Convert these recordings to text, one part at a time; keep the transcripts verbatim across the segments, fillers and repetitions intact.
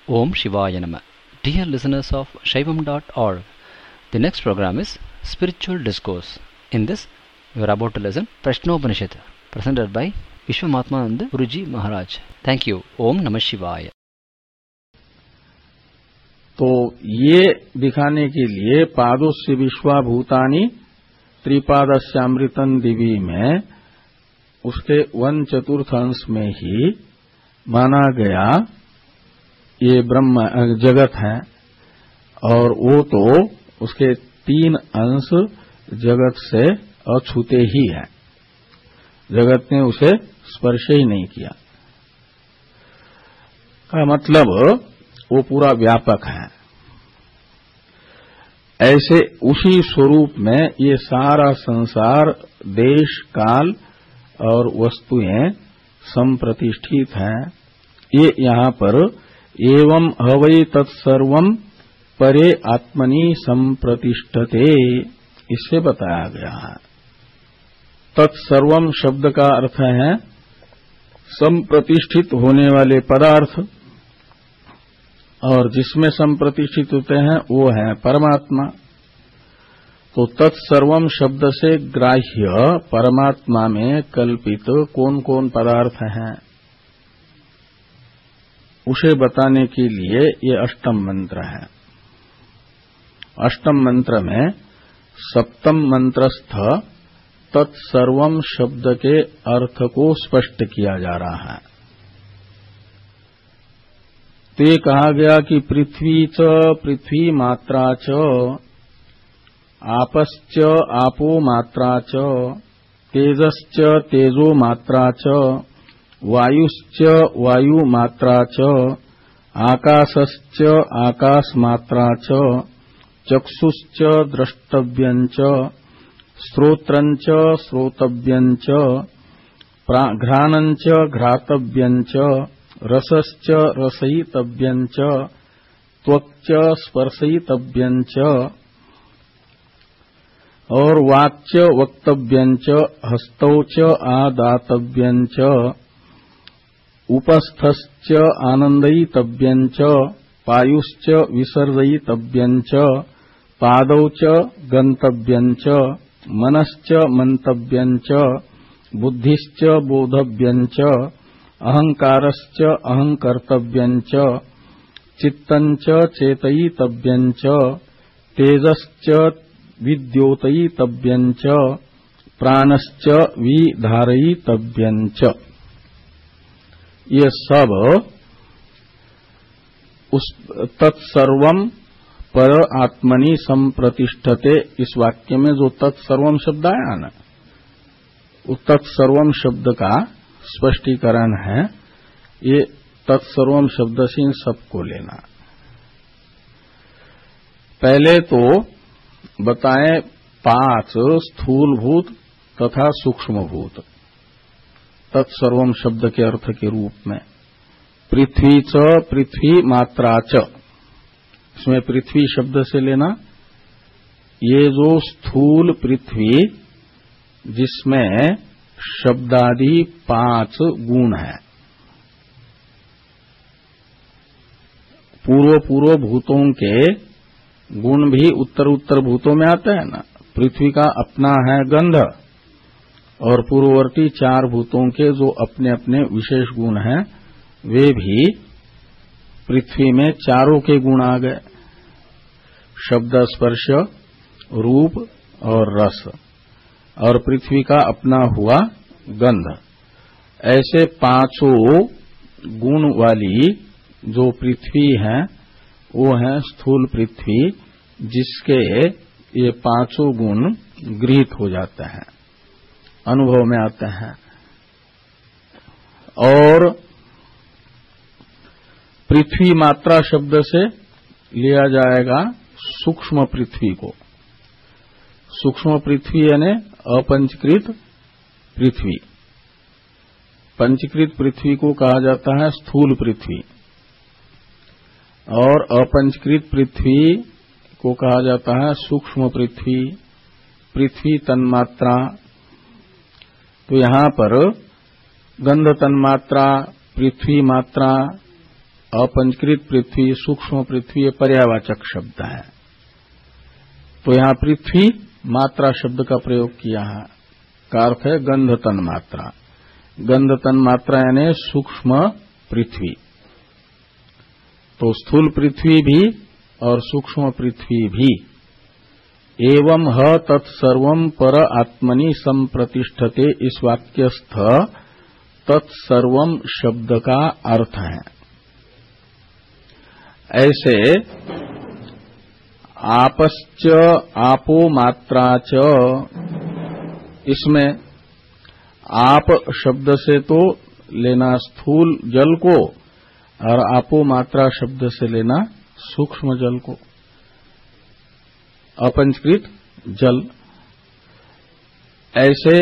Om Shivaya Nama. Dear listeners of Shaivam dot org, the next program is Spiritual Discourse. In this, you are about to listen Prashnopanishad, presented by Vishwamatmananda Guruji Maharaj. Thank you. Om Namah Shivaya. तो ये दिखाने के लिए पादोस्य विश्वाभूतानि त्रिपादस्यामृतन दिवी में उसके one चतुर्थ अंश में ही माना गया ये ब्रह्म जगत है, और वो तो उसके तीन अंश जगत से अछूते ही है, जगत ने उसे स्पर्श ही नहीं किया। का मतलब वो पूरा व्यापक है। ऐसे उसी स्वरूप में ये सारा संसार, देश, काल और वस्तुएं संप्रतिष्ठित हैं। ये यहाँ पर एवं हवै तत्सर्वम परे आत्मनि संप्रतिष्ठते, इससे बताया गया है। तत्सर्वम शब्द का अर्थ है संप्रतिष्ठित होने वाले पदार्थ, और जिसमें संप्रतिष्ठित होते हैं वो है परमात्मा। तो तत्सर्वम शब्द से ग्राह्य परमात्मा में कल्पित कौन कौन पदार्थ हैं, उसे बताने के लिए ये अष्टम मंत्र है। अष्टम मंत्र में सप्तम मंत्रस्थ तत्सर्वम शब्द के अर्थ को स्पष्ट किया जा रहा है। तो ये कहा गया कि पृथ्वी च पृथ्वी मात्रा च, आपश्च आपो मात्रा च, तेजश्च तेजो मात्रा च, वायुश्च वायु मात्रा च, आकाशश्च आकाश मात्रा च, चक्षुश्च द्रष्टव्यञ्च, श्रोत्रञ्च श्रोतव्यञ्च, घ्राणञ्च घ्रातव्यञ्च, रसश्च रसयितव्यञ्च, त्वक्च स्पर्शयितव्यञ्च, और वाक्च वक्तव्यञ्च, हस्तौच आदातव्यञ्च, उपस्थश्च आनन्दयितव्यञ्च, पायुश्च विसर्जयितव्यञ्च, पादौच गन्तव्यञ्च, मनश्च मन्तव्यञ्च, बुद्धिश्च बोधव्यञ्च, अहंकारश्च अहंकर्तव्यञ्च, चित्तञ्च चेतयितव्यञ्च, तेजश्च विद्योतयितव्यञ्च, प्राणश्च विधारयितव्यञ्च। ये सब उस तत्सर्वम पर आत्मनि संप्रतिष्ठते, इस वाक्य में जो तत्सर्वम शब्द आया ना, उस तत्सर्वम शब्द का स्पष्टीकरण है। ये तत्सर्वम शब्द से इन सबको लेना। पहले तो बताएं पांच स्थूलभूत तथा सूक्ष्मभूत तत्सर्वम शब्द के अर्थ के रूप में। पृथ्वी च पृथ्वी मात्रा च, इसमें पृथ्वी शब्द से लेना ये जो स्थूल पृथ्वी जिसमें शब्दादि पांच गुण है। पूर्व पूर्व भूतों के गुण भी उत्तर उत्तर भूतों में आते हैं ना। पृथ्वी का अपना है गंध, और पूर्ववर्ती चार भूतों के जो अपने अपने विशेष गुण हैं वे भी पृथ्वी में चारों के गुण आ गए। शब्द, स्पर्श, रूप और रस, और पृथ्वी का अपना हुआ गंध। ऐसे पांचों गुण वाली जो पृथ्वी है वो है स्थूल पृथ्वी, जिसके ये पांचों गुण गृहीत हो जाते हैं, अनुभव में आते हैं। और पृथ्वी मात्रा शब्द से लिया जाएगा सूक्ष्म पृथ्वी को। सूक्ष्म पृथ्वी यानी अपंचकृत पृथ्वी। पंचकृत पृथ्वी को कहा जाता है स्थूल पृथ्वी, और अपंचकृत पृथ्वी को कहा जाता है सूक्ष्म पृथ्वी, पृथ्वी तन्मात्रा। तो यहां पर गंध तन्मात्रा, पृथ्वी मात्रा, अपंचकृत पृथ्वी, सूक्ष्म पृथ्वी, ये पर्यावाचक शब्द है। तो यहां पृथ्वी मात्रा शब्द का प्रयोग किया है, का अर्थ है गंध तन मात्रा। गंध तन मात्रा यानी सूक्ष्म पृथ्वी। तो स्थूल पृथ्वी भी और सूक्ष्म पृथ्वी भी। एवं ह तत्सर्वं पर आत्मनि संप्रतिष्ठते, इस वाक्यस्थ तत्सर्वम शब्द का अर्थ है। ऐसे आपश्च आपो मात्रा च, इसमें आप शब्द से तो लेना स्थूल जल को और आपो मात्रा शब्द से लेना सूक्ष्म जल को, अपंचकृत जल। ऐसे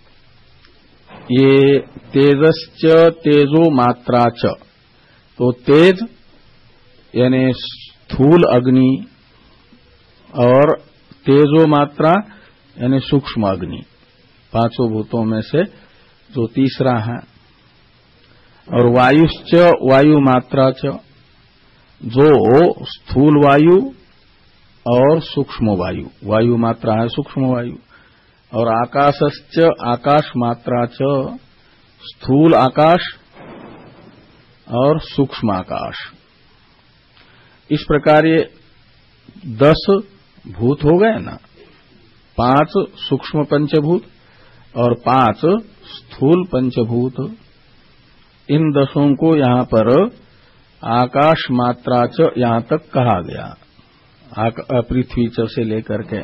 ये तेजश्च तेजो मात्रा च, तो तेज यानी स्थूल अग्नि और तेजो मात्रा यानी सूक्ष्म अग्नि, पांचों भूतों में से जो तीसरा है। और वायुश्च वायु मात्रा च, जो स्थूल वायु और सूक्ष्म वायु, वायु मात्रा है सूक्ष्म वायु। और आकाशश्च आकाश मात्रा च, स्थूल आकाश और सूक्ष्म आकाश। इस प्रकार ये दस भूत हो गए ना, पांच सूक्ष्म पंचभूत और पांच स्थूल पंचभूत। इन दसों को यहां पर आकाश मात्रा च यहां तक कहा गया, पृथ्वी च से लेकर के।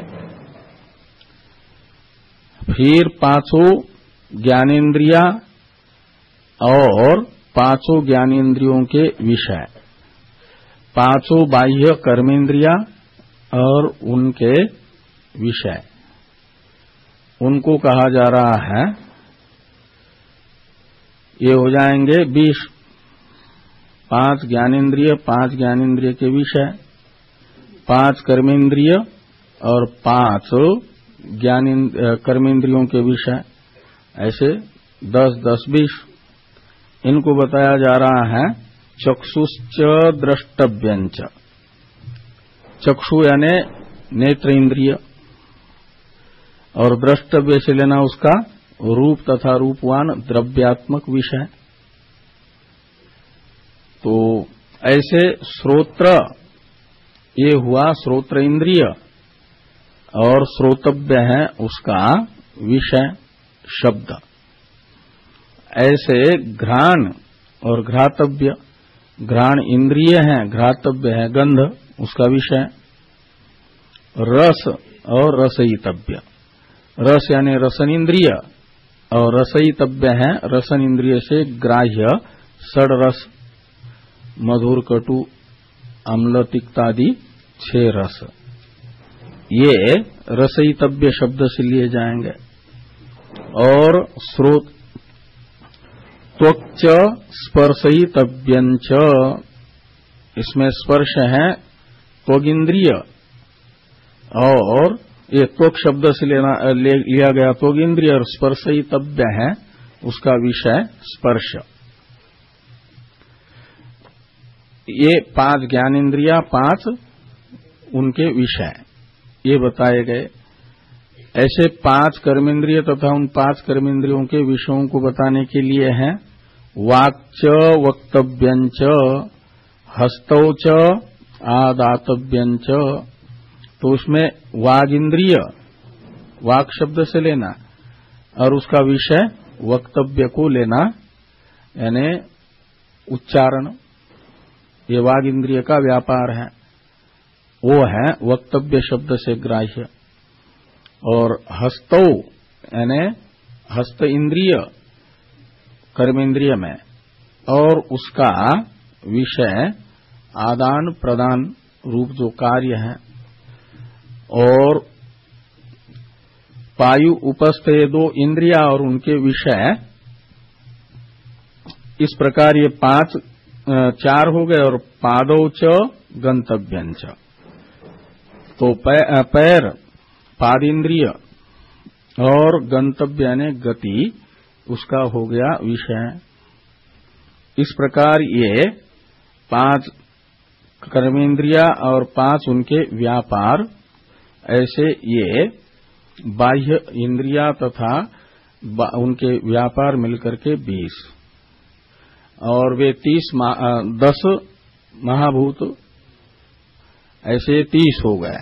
फिर पांचों ज्ञानेन्द्रिया और पांचों ज्ञानेन्द्रियों के विषय, पांचों बाह्य कर्मेंद्रिया और उनके विषय, उनको कहा जा रहा है। ये हो जाएंगे बीस। पांच ज्ञानेन्द्रिय, पांच ज्ञानेन्द्रिय के विषय, पांच कर्मेंद्रिय और पांच ज्ञान कर्मेंद्रियों के विषय, ऐसे दस दस बीस। इनको बताया जा रहा है चक्षुश्च द्रष्टव्यंच। चक्षु यानी नेत्र इंद्रिय और द्रष्टव्य से लेना उसका रूप तथा रूपवान द्रव्यात्मक विषय। तो ऐसे श्रोत्र, ये हुआ श्रोत्र इंद्रिय और श्रोतव्य है उसका विषय शब्द। ऐसे घ्राण और घ्रातव्य, घ्राण इंद्रिय है, घ्रातव्य है गंध, उसका विषय। रस और रसयितव्य, रस यानी रसन इंद्रिय और रसयितव्य है रसन इंद्रिय से ग्राह्य षड रस, मधुर कटु अम्ल तिक्तादि छह रस, ये रसयितव्य शब्द से लिए जाएंगे। और श्रोत त्वक्च स्पर्शयितव्यंच, इसमें स्पर्श है त्वगिंद्रिय और ये त्वक शब्द से लेना ले, लिया गया त्वगिंद्रिय और स्पर्शयितव्य है उसका विषय स्पर्श। ये पांच ज्ञानेन्द्रिया, पांच उनके विषय ये बताए गए। ऐसे पांच कर्मेंद्रिय तथा उन पांच कर्मेंद्रियों के विषयों को बताने के लिए हैं वाक्च वक्तव्यंच, हस्तौच आदातव्यंच। तो उसमें वाग इंद्रिय, वाक शब्द से लेना और उसका विषय वक्तव्य को लेना यानी उच्चारण, ये वाग इंद्रिय का व्यापार है, वो है वक्तव्य शब्द से ग्राह्य। और हस्तौ यानी हस्त इंद्रिय कर्मेंद्रिय में और उसका विषय आदान प्रदान रूप जो कार्य है। और पायु उपस्थ ये दो इंद्रिया और उनके विषय। इस प्रकार ये पांच चार हो गए। और पादौ च गंतव्यंच, तो पैर पाद इंद्रिय और गंतव्य यानी गति उसका हो गया विषय। इस प्रकार ये पांच कर्मेंद्रिया और पांच उनके व्यापार, ऐसे ये बाह्य इंद्रिया तथा उनके व्यापार मिलकर के बीस, और वे तीस मा, दस महाभूत, ऐसे तीस हो गए।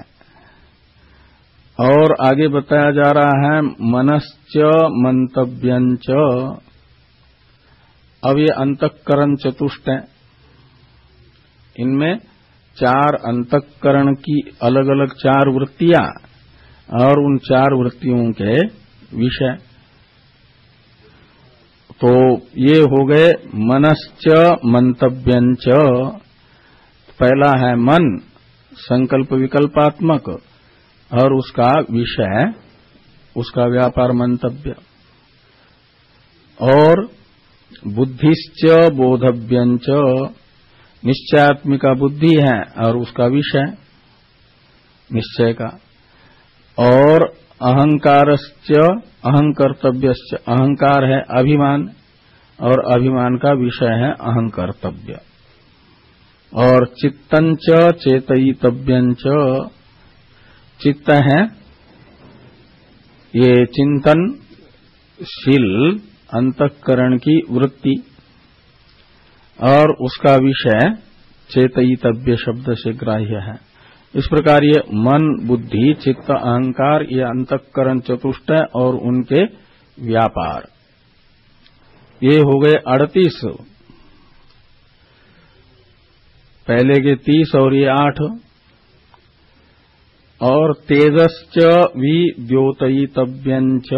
और आगे बताया जा रहा है मनश्च मंतव्यंच। अब ये अंतःकरण चतुष्ट है, इनमें चार अंतःकरण की अलग अलग चार वृत्तियां और उन चार वृत्तियों के विषय। तो ये हो गए मनश्च मंतव्यंच। पहला है मन, संकल्प विकल्पात्मक, और उसका विषय, उसका व्यापार मंतव्य। और बुद्धिश्च बोधव्यंच, निश्चयात्मिका बुद्धि है और उसका विषय निश्चय का। और अहंकारश्च अहंकर्तव्यश्च, अहंकार है अभिमान और अभिमान का विषय है अहंकर्तव्य। और चित्तंच चेतयितव्यंच, चित्त है ये चिंतनशील अंतःकरण की वृत्ति, और उसका विषय चेतयितव्य शब्द से ग्राह्य है। इस प्रकार ये मन, बुद्धि, चित्त, अहंकार, ये अंतःकरण चतुष्ट है और उनके व्यापार, ये हो गए अड़तीस। पहले के तीस और ये आठ। और तेजश्च विद्योतयितव्यंच,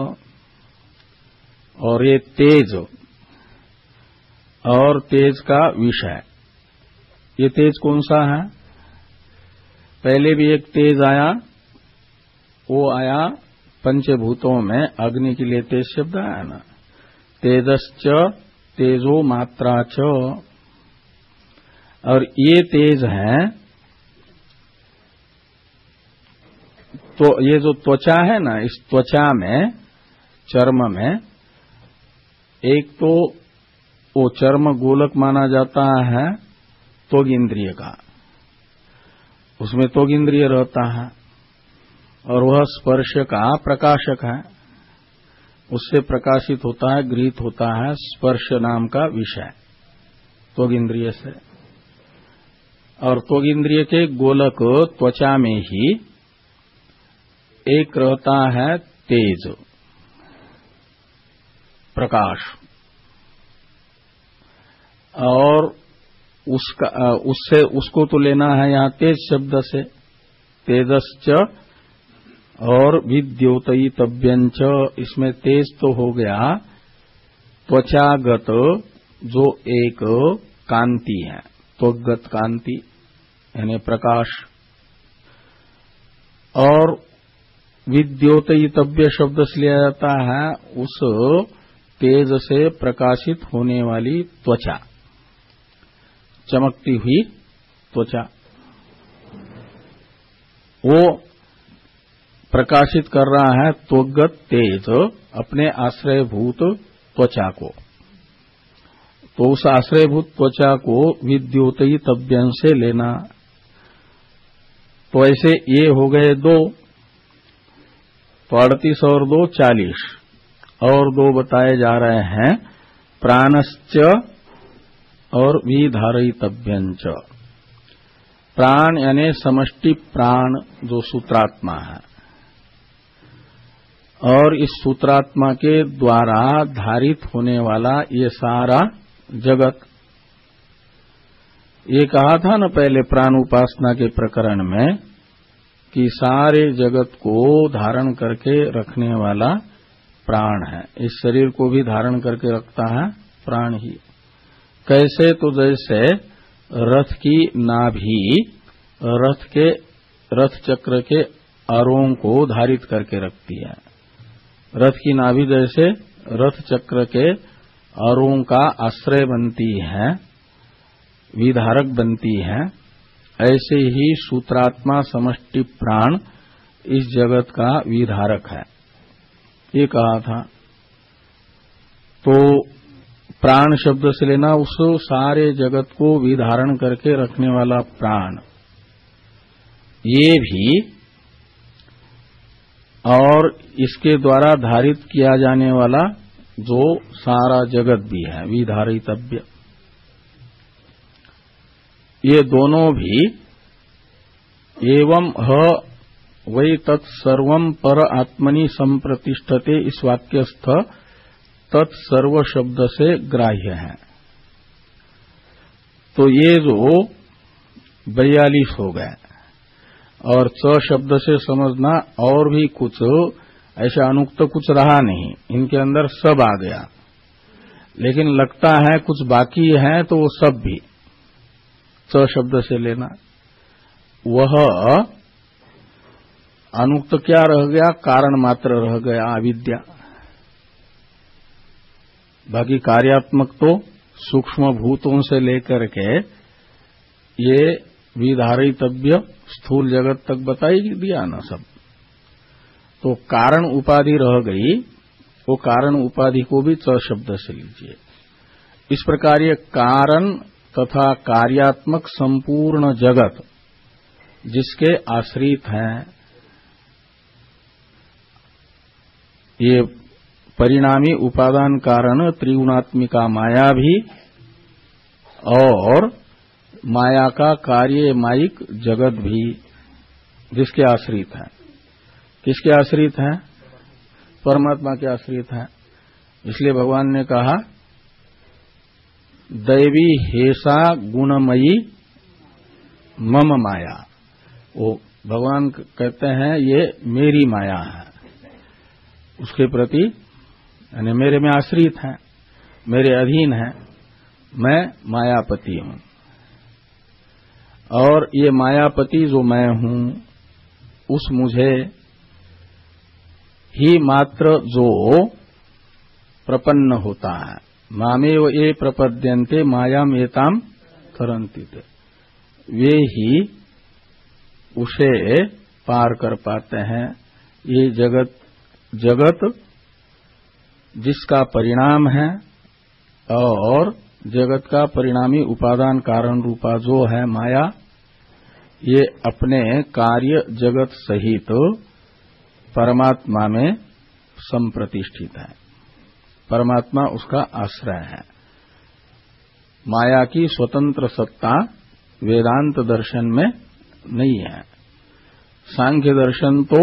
और ये तेज और तेज का विषय। ये तेज कौन सा है? पहले भी एक तेज आया, वो आया पंचभूतों में अग्नि के लिए तेज शब्द आया ना। तेजश्च तेजो मात्रा च, और ये तेज है, तो ये जो त्वचा है ना, इस त्वचा में, चर्म में, एक तो वो चर्म गोलक माना जाता है त्वग इंद्रिय का, उसमें त्वग इंद्रिय रहता है, और वह स्पर्श का प्रकाशक है, उससे प्रकाशित होता है, गृहीत होता है स्पर्श नाम का विषय त्वग इंद्रिय से। और त्वग इंद्रिय के गोलक त्वचा में ही एक रहता है तेज, प्रकाश, और उसका उससे उसको तो लेना है यहां तेज शब्द से, तेजश्च और विद्योतयितव्यंच। इसमें तेज तो हो गया त्वचागत जो एक कांति है, त्वगत कांति यानी प्रकाश। और विद्योतयितव्य शब्द से लिया जाता है उस तेज से प्रकाशित होने वाली त्वचा, चमकती हुई त्वचा, वो प्रकाशित कर रहा है त्वगत तेज अपने आश्रयभूत त्वचा को। तो उस आश्रयभूत त्वचा को विद्योतयितव्यं से लेना। तो ऐसे ये हो गए दो, तो अड़तीस और दो चालीस, और दो बताए जा रहे हैं प्राणश्च और विधारयितव्यंच। प्राण यानी समष्टि प्राण जो सूत्रात्मा है, और इस सूत्रात्मा के द्वारा धारित होने वाला ये सारा जगत। ये कहा था न पहले प्राण उपासना के प्रकरण में कि सारे जगत को धारण करके रखने वाला प्राण है। इस शरीर को भी धारण करके रखता है प्राण ही। कैसे? तो जैसे रथ की नाभि रथ के रथ चक्र के अरों को धारित करके रखती है। रथ की नाभि जैसे रथ चक्र के अरों का आश्रय बनती है, विधारक बनती है, ऐसे ही सूत्रात्मा समष्टि प्राण इस जगत का विधारक है, ये कहा था। तो प्राण शब्द से लेना उस सारे जगत को भी धारण करके रखने वाला प्राण, ये भी और इसके द्वारा धारित किया जाने वाला जो सारा जगत भी है विधारितव्य, ये दोनों भी एवं ह वै तत्सर्वं पर आत्मनि संप्रतिष्ठते इस वाक्यस्थ तत्सर्व शब्द से ग्राह्य है। तो ये जो बयालीस हो गए और च शब्द से समझना और भी कुछ ऐसा अनुक्त कुछ रहा नहीं, इनके अंदर सब आ गया, लेकिन लगता है कुछ बाकी है तो वो सब भी च शब्द से लेना। वह अनुक्त क्या रह गया? कारण मात्र रह गया अविद्या। बाकी कार्यात्मक तो सूक्ष्म भूतों से लेकर के ये विधारितव्य स्थूल जगत तक बताई दिया ना सब। तो कारण उपाधि रह गई, वो कारण उपाधि को भी च शब्द से लीजिए। इस प्रकार ये कारण तथा कार्यात्मक संपूर्ण जगत जिसके आश्रित हैं, ये परिणामी उपादान कारण त्रिगुणात्मिका माया भी और माया का कार्य मायिक जगत भी जिसके आश्रित है। किसके आश्रित है? परमात्मा के आश्रित है। इसलिए भगवान ने कहा दैवी हेसा गुणमयी मम माया। वो भगवान कहते हैं ये मेरी माया है, उसके प्रति यानी मेरे में आश्रित है, मेरे अधीन है, मैं मायापति हूं। और ये मायापति जो मैं हूं उस मुझे ही मात्र जो प्रपन्न होता है, मामेव ये प्रपद्यन्ते मायाम एताम तरन्ति, वे ही उसे पार कर पाते हैं। ये जगत जगत जिसका परिणाम है और जगत का परिणामी उपादान कारण रूपा जो है माया, ये अपने कार्य जगत सहित परमात्मा में संप्रतिष्ठित है। परमात्मा उसका आश्रय है। माया की स्वतंत्र सत्ता वेदांत दर्शन में नहीं है। सांख्य दर्शन तो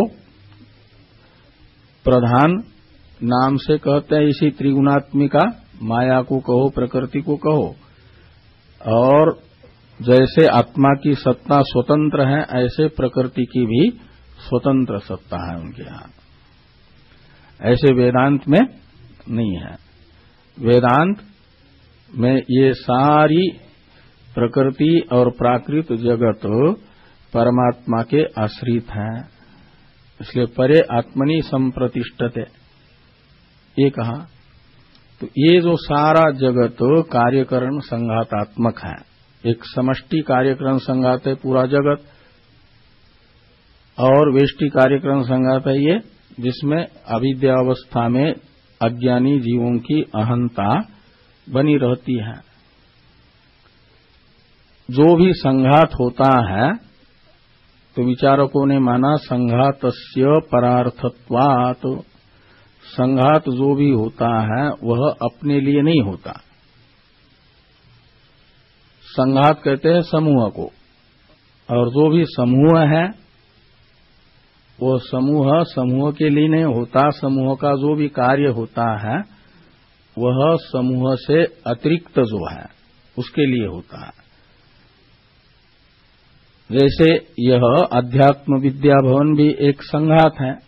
प्रधान नाम से कहते हैं इसी त्रिगुणात्मिका माया को कहो, प्रकृति को कहो, और जैसे आत्मा की सत्ता स्वतंत्र है ऐसे प्रकृति की भी स्वतंत्र सत्ता है उनके यहां। ऐसे वेदांत में नहीं है। वेदांत में ये सारी प्रकृति और प्राकृत जगत परमात्मा के आश्रित हैं। इसलिए परे आत्मनि संप्रतिष्ठते ये कहा। तो ये जो सारा जगत कार्यकरण संघातात्मक है, एक समष्टि कार्यकरण संघात है पूरा जगत, और वेष्टि कार्यकरण संघात है ये जिसमें अविद्यावस्था में अज्ञानी जीवों की अहंता बनी रहती है। जो भी संघात होता है तो विचारकों ने माना संघातस्य परार्थत्वात्, संघात जो भी होता है वह अपने लिए नहीं होता। संघात कहते हैं समूह को, और जो भी समूह है वो समूह समूह के लिए नहीं होता। समूह का जो भी कार्य होता है वह समूह से अतिरिक्त जो है उसके लिए होता है। जैसे यह अध्यात्म विद्या भवन भी एक संघात है।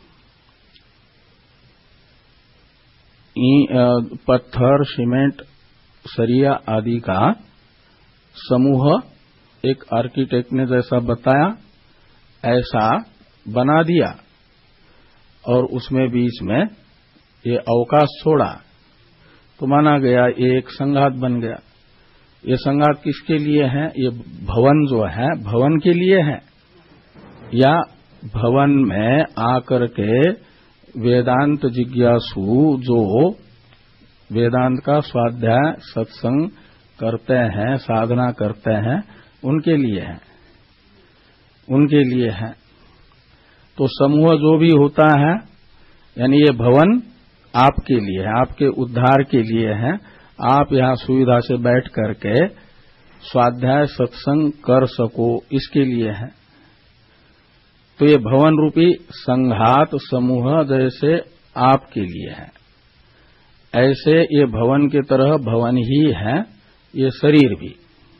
पत्थर, सीमेंट, सरिया आदि का समूह एक आर्किटेक्ट ने जैसा बताया ऐसा बना दिया, और उसमें बीच में ये अवकाश छोड़ा तो माना गया ये एक संघात बन गया। ये संघात किसके लिए है? ये भवन जो है भवन के लिए है, या भवन में आकर के वेदांत जिज्ञासु जो वेदांत का स्वाध्याय सत्संग करते हैं, साधना करते हैं, उनके लिए है, उनके लिए है। तो समूह जो भी होता है, यानी ये भवन आपके लिए है, आपके उद्धार के लिए है। आप यहां सुविधा से बैठ करके स्वाध्याय सत्संग कर सको, इसके लिए है। तो ये भवन रूपी संघात समूह जैसे आपके लिए है, ऐसे ये भवन की तरह भवन ही है ये शरीर भी।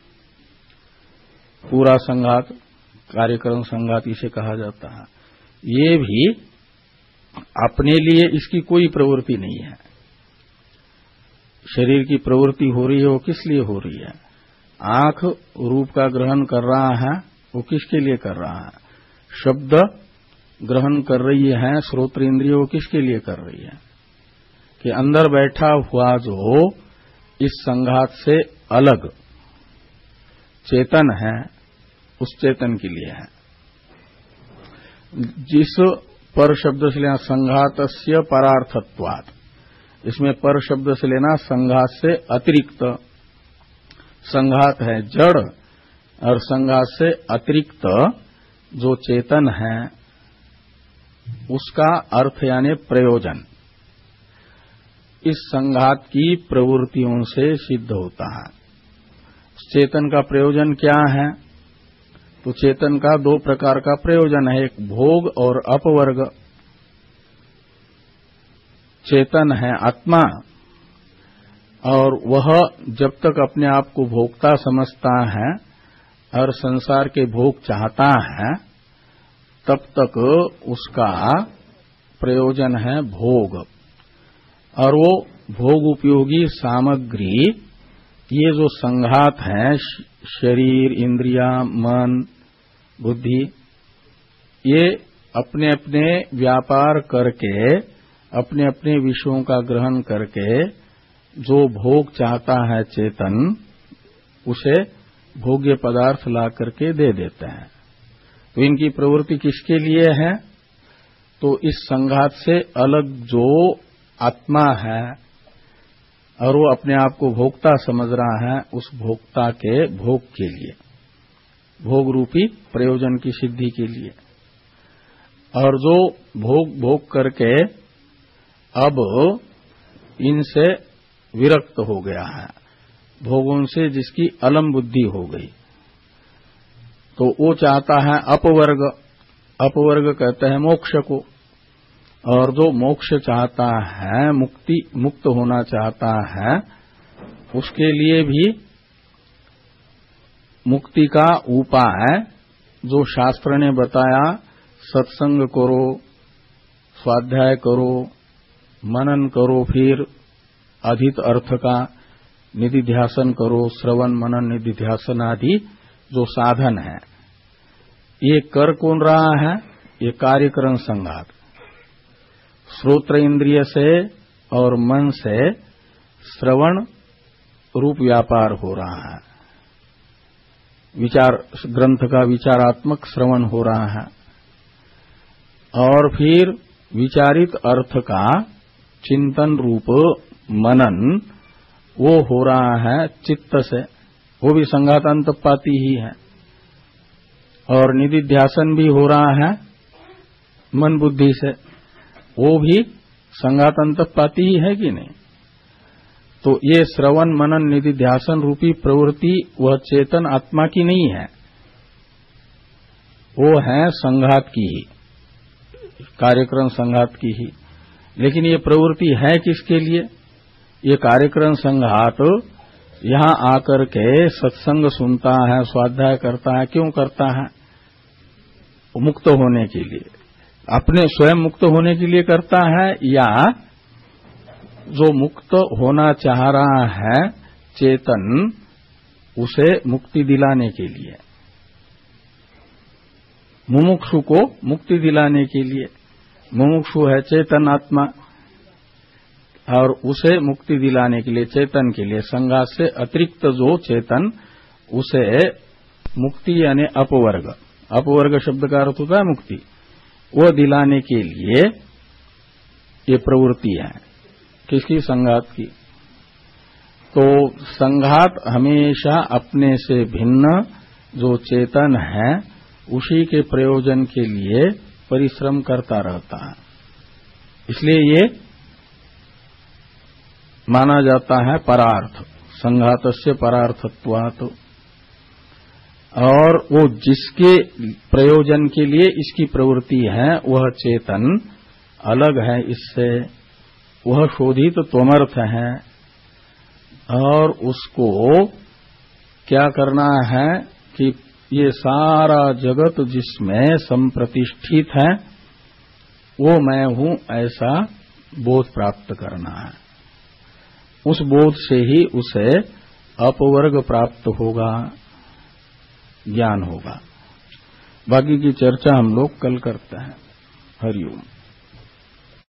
पूरा संघात, कार्यक्रम संघात इसे कहा जाता है। ये भी अपने लिए इसकी कोई प्रवृत्ति नहीं है। शरीर की प्रवृत्ति हो रही है, वो किस लिए हो रही है? आंख रूप का ग्रहण कर रहा है, वो किसके लिए कर रहा है? शब्द ग्रहण कर रही है, श्रोत्र इंद्रिय, वो किसके लिए कर रही है? कि अंदर बैठा हुआ जो इस संघात से अलग चेतन है, उस चेतन के लिए है। जिस पर शब्द से लेना संघातस्य परार्थत्वात्, इसमें पर शब्द से लेना संघात से अतिरिक्त। संघात है जड़, और संघात से अतिरिक्त जो चेतन है उसका अर्थ यानी प्रयोजन इस संघात की प्रवृत्तियों से सिद्ध होता है। चेतन का प्रयोजन क्या है? तो चेतन का दो प्रकार का प्रयोजन है, एक भोग और अपवर्ग। चेतन है आत्मा, और वह जब तक अपने आप को भोक्ता समझता है और संसार के भोग चाहता है, तब तक उसका प्रयोजन है भोग। और वो भोग उपयोगी सामग्री, ये जो संघात है, शरीर, इंद्रिया, मन, बुद्धि, ये अपने अपने व्यापार करके, अपने अपने विषयों का ग्रहण करके जो भोग चाहता है चेतन, उसे भोग्य पदार्थ ला करके दे देते हैं। तो इनकी प्रवृत्ति किसके लिए है? तो इस संघात से अलग जो आत्मा है और वो अपने आप को भोक्ता समझ रहा है, उस भोक्ता के भोग के लिए, भोग रूपी प्रयोजन की सिद्धि के लिए। और जो भोग भोग करके अब इनसे विरक्त हो गया है, भोगों से जिसकी अलम बुद्धि हो गई, तो वो चाहता है अपवर्ग। अपवर्ग कहते हैं मोक्ष को। और जो मोक्ष चाहता है, मुक्ति, मुक्त होना चाहता है, उसके लिए भी मुक्ति का उपाय जो शास्त्र ने बताया, सत्संग करो, स्वाध्याय करो, मनन करो, फिर अधित अर्थ का निधिध्यासन करो, श्रवण मनन निधिध्यासन आदि जो साधन है, ये कर कौन रहा है? ये कार्यकरण संघात। श्रोत्र इंद्रिय से और मन से श्रवण रूप व्यापार हो रहा है, विचार, ग्रंथ का विचारात्मक श्रवण हो रहा है। और फिर विचारित अर्थ का चिंतन रूप मनन वो हो रहा है चित्त से, वो भी संघात अंतपाती ही है। और निधिध्यासन भी हो रहा है मन बुद्धि से, वो भी संघात अंतपाती ही है कि नहीं? तो ये श्रवण मनन निधिध्यासन रूपी प्रवृत्ति वह चेतन आत्मा की नहीं है, वो है संघात की ही, कार्यक्रम संघात की ही। लेकिन ये प्रवृत्ति है किसके लिए? ये कार्यक्रम संघात यहां आकर के सत्संग सुनता है, स्वाध्याय करता है, क्यों करता है? मुक्त होने के लिए, अपने स्वयं मुक्त होने के लिए करता है, या जो मुक्त होना चाह रहा है चेतन, उसे मुक्ति दिलाने के लिए, मुमुक्षु को मुक्ति दिलाने के लिए। मुमुक्षु है चेतन आत्मा, और उसे मुक्ति दिलाने के लिए, चेतन के लिए, संघात से अतिरिक्त जो चेतन, उसे मुक्ति यानी अपवर्ग, अपवर्ग शब्द का अर्थ होता है मुक्ति, वो दिलाने के लिए ये प्रवृत्ति है। किसकी? संघात की। तो संघात हमेशा अपने से भिन्न जो चेतन है उसी के प्रयोजन के लिए परिश्रम करता रहता है। इसलिए ये माना जाता है परार्थ, संघातस्य परार्थत्वात्। और वो जिसके प्रयोजन के लिए इसकी प्रवृत्ति है वह चेतन अलग है इससे, वह शोधित त्वमर्थ है। और उसको क्या करना है कि ये सारा जगत जिसमें संप्रतिष्ठित है वो मैं हूं ऐसा बोध प्राप्त करना है। उस बोध से ही उसे अपवर्ग प्राप्त होगा, ज्ञान होगा। बाकी की चर्चा हम लोग कल करते हैं। हरिओम।